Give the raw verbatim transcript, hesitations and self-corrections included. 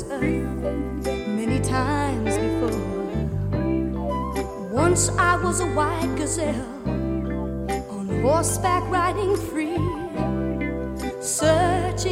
this earth many times before. Once I was a white gazelle on horseback riding free, searching